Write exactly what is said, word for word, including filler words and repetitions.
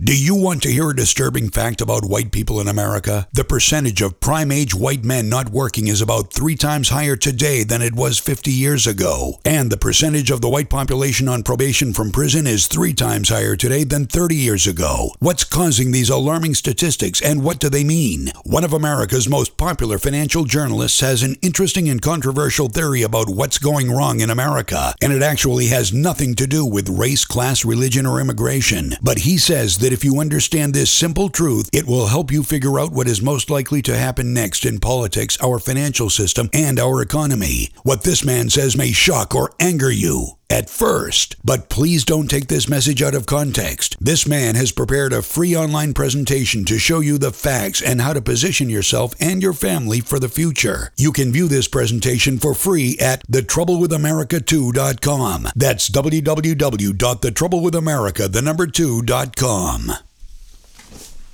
Do you want to hear a disturbing fact about white people in America? The percentage of prime-age white men not working is about three times higher today than it was fifty years ago. And the percentage of the white population on probation from prison is three times higher today than thirty years ago. What's causing these alarming statistics, and what do they mean? One of America's most popular financial journalists has an interesting and controversial theory about what's going wrong in America, and it actually has nothing to do with race, class, religion, or immigration. But he says that if you understand this simple truth, it will help you figure out what is most likely to happen next in politics, our financial system, and our economy. What this man says may shock or anger you at first, but please don't take this message out of context. This man has prepared a free online presentation to show you the facts and how to position yourself and your family for the future. You can view this presentation for free at the trouble with america two dot com. That's w w w dot the trouble with america the number two dot com.